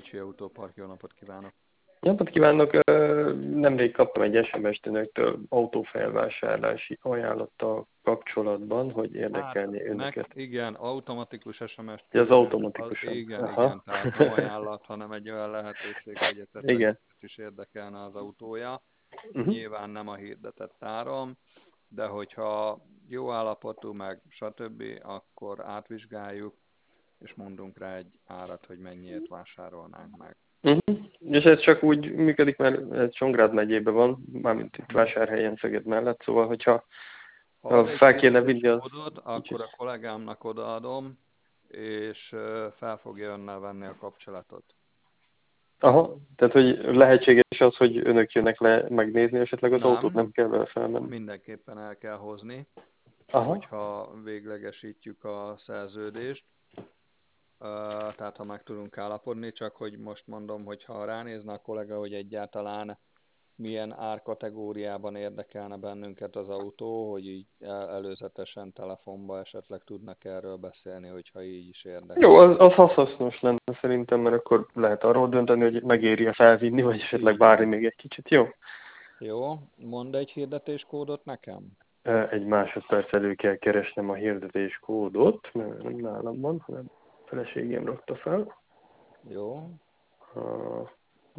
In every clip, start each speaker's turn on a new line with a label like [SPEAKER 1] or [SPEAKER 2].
[SPEAKER 1] Bécsi Autópark, jó napot kívánok!
[SPEAKER 2] Napot kívánok! Nemrég kaptam egy SMS-t önöktől autófelvásárlási ajánlattal kapcsolatban, hogy
[SPEAKER 1] Hát,
[SPEAKER 2] érdekelni önöket.
[SPEAKER 1] igen, automatikus SMS-t
[SPEAKER 2] Ja, az
[SPEAKER 1] küldünk.
[SPEAKER 2] automatikusan.
[SPEAKER 1] Igen,
[SPEAKER 2] Aha.
[SPEAKER 1] tehát nem ajánlat, hanem egy olyan lehetőség, hogy esetleg
[SPEAKER 2] Igen.
[SPEAKER 1] őket is érdekelne az autója.
[SPEAKER 2] Uh-huh.
[SPEAKER 1] Nyilván nem a hirdetett áron, de hogyha jó állapotú, meg stb., akkor átvizsgáljuk, és mondunk rá egy árat, hogy mennyiért vásárolnánk meg.
[SPEAKER 2] Uh-huh. És ez csak úgy működik, mert ez Csongrád megyében van, mármint itt Vásárhelyen, Szeged mellett, szóval hogyha
[SPEAKER 1] Ha ad egy
[SPEAKER 2] fel kéne vinni az
[SPEAKER 1] hirdetéskódot, akkor a kollégámnak odaadom, és fel fogja önnel venni a kapcsolatot.
[SPEAKER 2] Aha, tehát hogy lehetséges az, hogy önök jönnek le megnézni esetleg az autót,
[SPEAKER 1] Nem,
[SPEAKER 2] nem kell vele felmenni.
[SPEAKER 1] mindenképpen el kell hozni,
[SPEAKER 2] Aha.
[SPEAKER 1] hogyha véglegesítjük a szerződést. Tehát ha meg tudunk állapodni, csak hogy most mondom, hogy ha ránézne a kollega, hogy egyáltalán milyen árkategóriában érdekelne bennünket az autó, hogy így előzetesen telefonba esetleg tudnak erről beszélni, hogyha így is érdekel.
[SPEAKER 2] Jó, az hasznos lenne szerintem, mert akkor lehet arról dönteni, hogy megéri-e felvinni, vagy esetleg
[SPEAKER 1] Így
[SPEAKER 2] várni
[SPEAKER 1] van.
[SPEAKER 2] még egy kicsit. Jó?
[SPEAKER 1] Jó, mondd egy hirdetéskódot nekem.
[SPEAKER 2] Egy másodperc elő kell keresnem a hirdetés kódot, mert nem nálam van, hanem a feleségem rakta fel.
[SPEAKER 1] Jó.
[SPEAKER 2] Uh,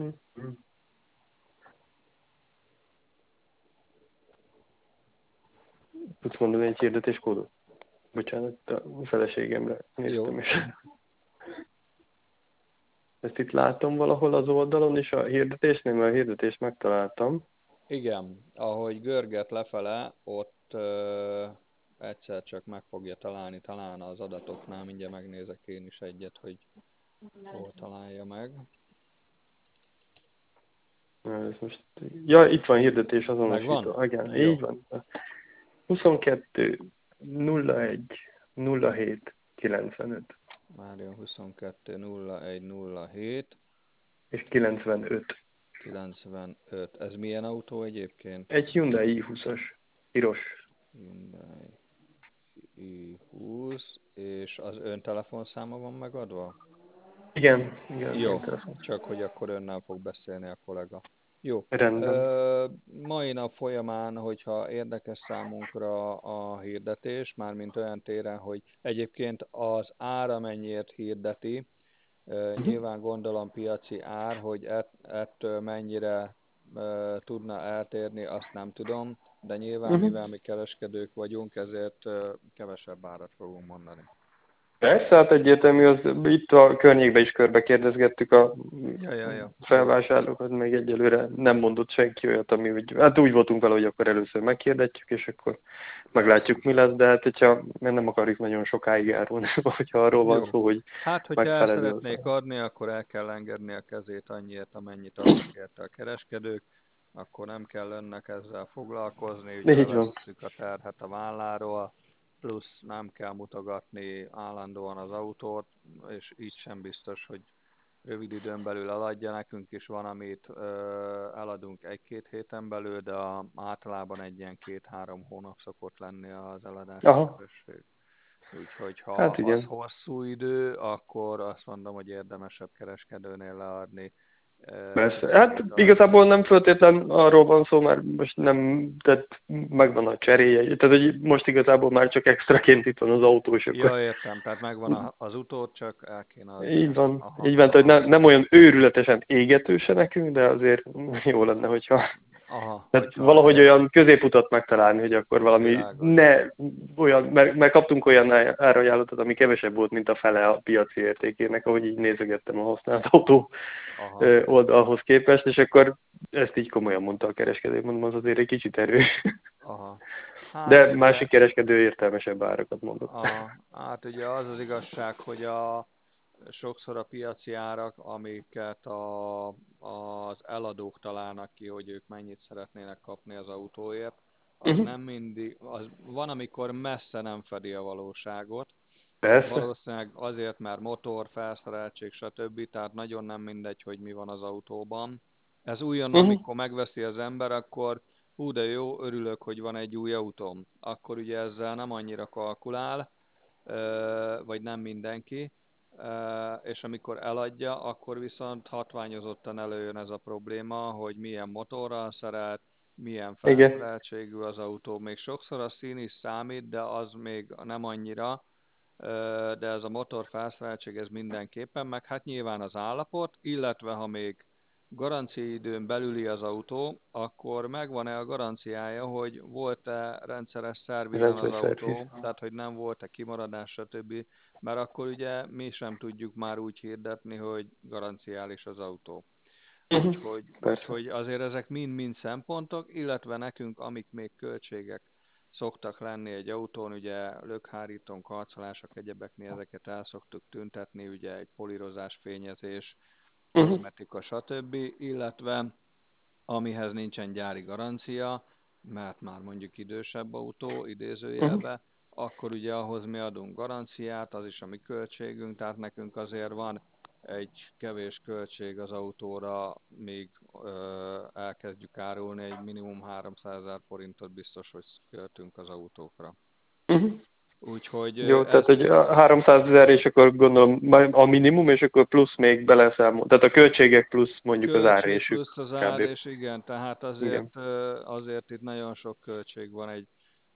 [SPEAKER 2] Tudsz mondani egy hirdetés kódot? Bocsánat, a feleségemre néztem
[SPEAKER 1] Jó.
[SPEAKER 2] is. Ezt itt látom valahol az oldalon is a hirdetésnél, mert a hirdetést megtaláltam.
[SPEAKER 1] Igen, ahogy görget lefele, ott egyszer csak meg fogja találni, talán az adatoknál, mindjárt megnézek én is egyet, hogy hol találja meg.
[SPEAKER 2] Ez most... Ja, itt van hirdetés
[SPEAKER 1] Megvan?
[SPEAKER 2] azonosító. Igen,
[SPEAKER 1] Jó.
[SPEAKER 2] így van. 22 01 07 95
[SPEAKER 1] Várjon, 22 01 07
[SPEAKER 2] és 95.
[SPEAKER 1] 95. Ez milyen autó egyébként?
[SPEAKER 2] Egy Hyundai i20-as, piros.
[SPEAKER 1] Hyundai i20, és az ön telefonszáma van megadva?
[SPEAKER 2] Igen, az én
[SPEAKER 1] Jó,
[SPEAKER 2] telefon.
[SPEAKER 1] csak hogy akkor önnel fog beszélni a kollega. Jó.
[SPEAKER 2] Rendben.
[SPEAKER 1] Mai nap folyamán, hogyha érdekes számunkra a hirdetés, mármint olyan téren, hogy egyébként az ára mennyiért hirdeti, nyilván gondolom piaci ár, hogy ettől mennyire tudna eltérni, azt nem tudom, de nyilván mivel mi kereskedők vagyunk, ezért kevesebb árat fogunk mondani.
[SPEAKER 2] Persze, hát egyértelmű, itt a környékben is körbe kérdezgettük a
[SPEAKER 1] Ja. Jó.
[SPEAKER 2] felvásárlókat, meg egyelőre nem mondott senki olyat, ami úgy, hát úgy voltunk vele, hogy akkor először megkérdetjük, és akkor meglátjuk, mi lesz, de hát hogyha nem akarjuk nagyon sokáig elrólni, hogyha arról van
[SPEAKER 1] Jó.
[SPEAKER 2] szó, hogy
[SPEAKER 1] Hát, hogyha el
[SPEAKER 2] megfelelő az.
[SPEAKER 1] szeretnék adni, akkor el kell engedni a kezét annyiért, amennyit adnak érte a kereskedők, akkor nem kell önnek ezzel foglalkozni, ugye
[SPEAKER 2] Így van.
[SPEAKER 1] levesszük a terhet a válláról, plusz nem kell mutogatni állandóan az autót, és így sem biztos, hogy rövid időn belül eladja. Nekünk is van, amit eladunk egy-két héten belül, de általában egy ilyen 2-3 hónap szokott lenni az eladási
[SPEAKER 2] Aha,
[SPEAKER 1] sebesség. Úgyhogy ha
[SPEAKER 2] hát
[SPEAKER 1] az
[SPEAKER 2] igen.
[SPEAKER 1] hosszú idő, akkor azt mondom, hogy érdemesebb kereskedőnél leadni.
[SPEAKER 2] Persze. Hát
[SPEAKER 1] Viszont
[SPEAKER 2] igazából nem föltétlen arról van szó, mert most nem, tehát megvan a cseréje. Tehát hogy most igazából már csak extraként itt van az autó, és akkor
[SPEAKER 1] ja, értem, tehát megvan az utód, csak el kéne adni
[SPEAKER 2] így
[SPEAKER 1] azt.
[SPEAKER 2] van.
[SPEAKER 1] Aha,
[SPEAKER 2] Így van, tehát
[SPEAKER 1] aha,
[SPEAKER 2] nem olyan őrületesen égető se nekünk, de azért jó lenne, hogyha
[SPEAKER 1] aha,
[SPEAKER 2] tehát
[SPEAKER 1] hogyha
[SPEAKER 2] valahogy
[SPEAKER 1] azért
[SPEAKER 2] olyan középutat megtalálni, hogy akkor valami
[SPEAKER 1] világos.
[SPEAKER 2] ne olyan, mert kaptunk olyan árajánlatot, ami kevesebb volt, mint a fele a piaci értékének, ahogy így nézegettem a használt autó
[SPEAKER 1] Aha,
[SPEAKER 2] oldalhoz képest, és akkor ezt így komolyan mondta a kereskedő, mondom, az azért egy kicsit erős.
[SPEAKER 1] aha. Hát
[SPEAKER 2] De
[SPEAKER 1] ugye
[SPEAKER 2] másik kereskedő értelmesebb árakat mondott.
[SPEAKER 1] Hát ugye az az igazság, hogy sokszor a piaci árak, amiket az eladók találnak ki, hogy ők mennyit szeretnének kapni az autóért, az
[SPEAKER 2] Uh-huh.
[SPEAKER 1] nem mindig, van, amikor messze nem fedi a valóságot.
[SPEAKER 2] Persze.
[SPEAKER 1] Valószínűleg azért, mert motor, felszereltség, stb. Tehát nagyon nem mindegy, hogy mi van az autóban. Ez újonnan,
[SPEAKER 2] Uh-huh.
[SPEAKER 1] amikor megveszi az ember, akkor hú de jó, örülök, hogy van egy új autóm. Akkor ugye ezzel nem annyira kalkulál, vagy nem mindenki. és amikor eladja, akkor viszont hatványozottan előjön ez a probléma, hogy milyen motorral szeret, milyen
[SPEAKER 2] Igen.
[SPEAKER 1] felszereltségű az autó. Még sokszor a szín is számít, de az még nem annyira, de ez a motor felszereltség ez mindenképpen, meg hát nyilván az állapot, illetve ha még garanciaidőn belüli az autó, akkor megvan-e a garanciája, hogy volt-e rendszeres szervizen az
[SPEAKER 2] Rendszerszerviz.
[SPEAKER 1] autó, tehát hogy nem volt-e kimaradás, stb. Mert akkor ugye mi sem tudjuk már úgy hirdetni, hogy garanciális az autó. Úgyhogy,
[SPEAKER 2] Persze.
[SPEAKER 1] úgyhogy azért ezek mind-mind szempontok, illetve nekünk, amik még költségek szoktak lenni egy autón, ugye lökhárítón, karcolások, egyebeknél ezeket el szoktuk tüntetni, ugye egy polírozás, fényezés, kozmetika, stb. Illetve amihez nincsen gyári garancia, mert már mondjuk idősebb autó, idézőjelbe, akkor ugye ahhoz mi adunk garanciát, az is a mi költségünk, tehát nekünk azért van egy kevés költség az autóra, míg elkezdjük árulni, egy minimum 300 000 forintot biztos, hogy költünk az autókra. Úgyhogy
[SPEAKER 2] Jó, tehát
[SPEAKER 1] ez,
[SPEAKER 2] hogy 300 000, és akkor gondolom a minimum, és akkor plusz még beleszámol. Tehát a költségek plusz mondjuk az
[SPEAKER 1] költség
[SPEAKER 2] árésük
[SPEAKER 1] plusz az ár,
[SPEAKER 2] kb.
[SPEAKER 1] és igen, tehát
[SPEAKER 2] Igen.
[SPEAKER 1] azért itt nagyon sok költség van egy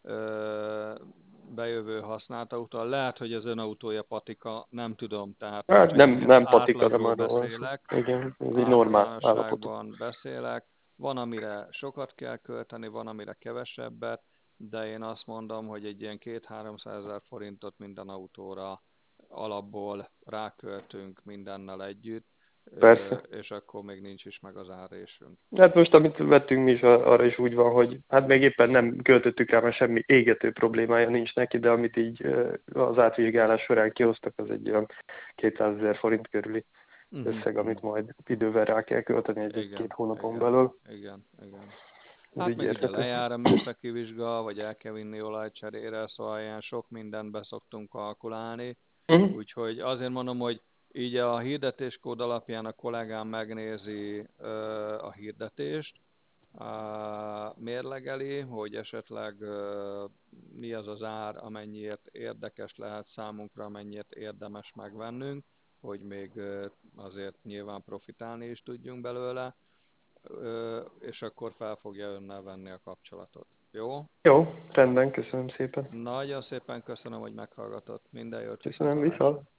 [SPEAKER 1] bejövő használt autó. Lehet, hogy az ön autója patika, nem tudom, tehát most
[SPEAKER 2] Hát
[SPEAKER 1] csak
[SPEAKER 2] nem,
[SPEAKER 1] ilyen
[SPEAKER 2] nem patika, nem
[SPEAKER 1] átlagról
[SPEAKER 2] arról van szó.
[SPEAKER 1] beszélek,
[SPEAKER 2] Igen, ez egy normál állapotú.
[SPEAKER 1] általánosságban beszélek. Van, amire sokat kell költeni, van, amire kevesebbet, de én azt mondom, hogy egy ilyen 200-300 000 forintot minden autóra alapból ráköltünk mindennel együtt,
[SPEAKER 2] Persze.
[SPEAKER 1] és akkor még nincs is meg az árésünk.
[SPEAKER 2] Hát most, amit vettünk mi is, arra is úgy van, hogy hát még éppen nem költöttük rá, mert semmi égető problémája nincs neki, de amit így az átvizsgálás során kihoztak, az egy olyan 200 000 forint körüli összeg, amit majd idővel rá kell költeni egy-két
[SPEAKER 1] Igen,
[SPEAKER 2] hónapon
[SPEAKER 1] igen,
[SPEAKER 2] belül.
[SPEAKER 1] igen, igen.
[SPEAKER 2] Ez
[SPEAKER 1] Hát
[SPEAKER 2] így
[SPEAKER 1] meg ugye
[SPEAKER 2] érthető.
[SPEAKER 1] lejár a műszaki vizsga, vagy el kell vinni olajcserére, szóval ilyen sok mindent be szoktunk kalkulálni.
[SPEAKER 2] Uh-huh.
[SPEAKER 1] Úgyhogy azért mondom, hogy így a hirdetéskód alapján a kollégám megnézi a hirdetést, mérlegeli, hogy esetleg mi az az ár, amennyiért érdekes lehet számunkra, amennyiért érdemes megvennünk, hogy még azért nyilván profitálni is tudjunk belőle, és akkor fel fogja önnel venni a kapcsolatot. Jó?
[SPEAKER 2] Jó, rendben, köszönöm szépen.
[SPEAKER 1] Nagyon szépen köszönöm, hogy meghallgatott. Minden jót,
[SPEAKER 2] Köszönöm,
[SPEAKER 1] viszontlátásra.
[SPEAKER 2] viszont.